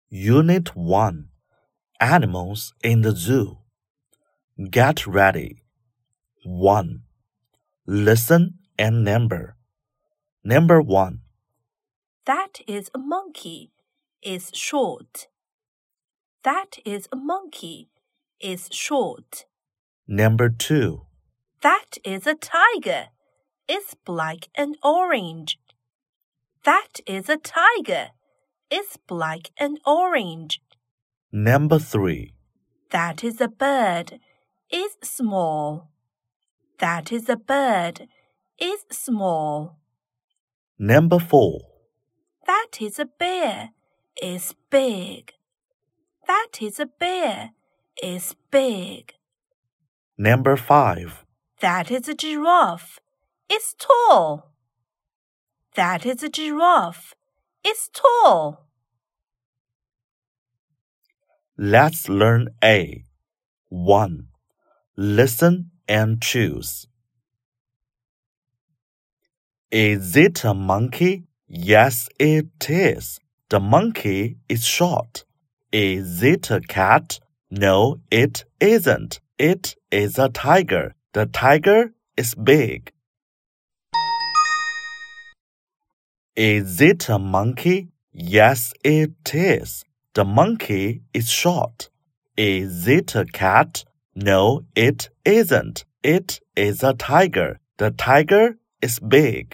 Unit 1 Animals in the Zoo. Get ready. 1. Listen and number. Number 1. That is a monkey. It's short. That is a monkey. It's short. Number 2. That is a tiger. It's black and orange. That is a tiger. It's black and orange. Number 3. That is a bird. It's small. That is a bird. It's small. Number 4. That is a bear. It's big. That is a bear. It's big. Number 5. That is a giraffe. It's tall. That is a giraffe. It's tall. Let's learn A. 1. Listen and choose. Is it a monkey? Yes, it is. The monkey is short. Is it a cat? No, it isn't. It is a tiger. The tiger is big. Is it a monkey? Yes, it is. The monkey is short. Is it a cat? No, it isn't. It is a tiger. The tiger is big.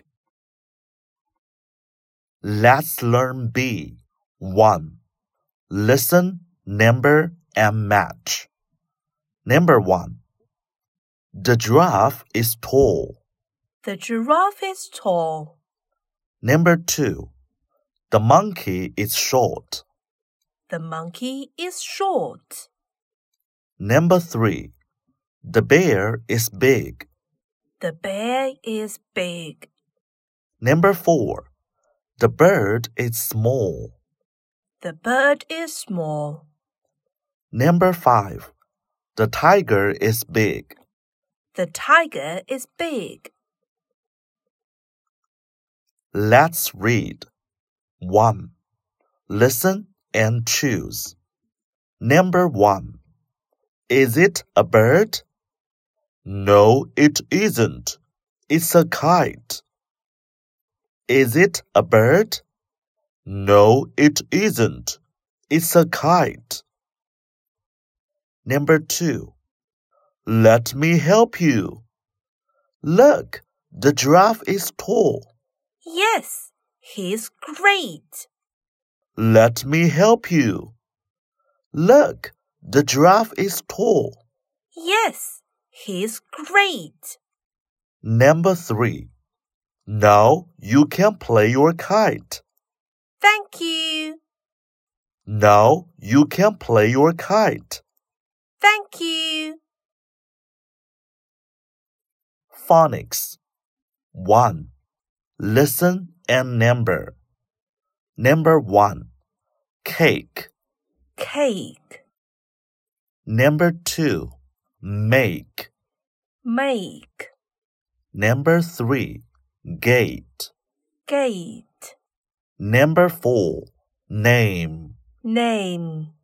Let's learn B. 1. Listen, number, and match. Number 1. The giraffe is tall. The giraffe is tall. Number 2. The monkey is short. The monkey is short. Number 3. The bear is big. The bear is big. Number 4. The bird is small. The bird is small. Number 5. The tiger is big. The tiger is big. Let's read. 1. Listen and choose. Number 1. Is it a bird? No, it isn't. It's a kite. Is it a bird? No, it isn't. It's a kite. Number 2. Let me help you. Look, the giraffe is tall. Yes, he's great. Let me help you. Look, the giraffe is tall. Yes, he's great. Number 3. Now you can play your kite. Thank you. Now you can play your kite. Thank you. Phonics. 1. Listen and number. Number 1. Cake. Cake. Number 2. Make. Make. Number 3. Gate. Gate. Number 4. Name. Name.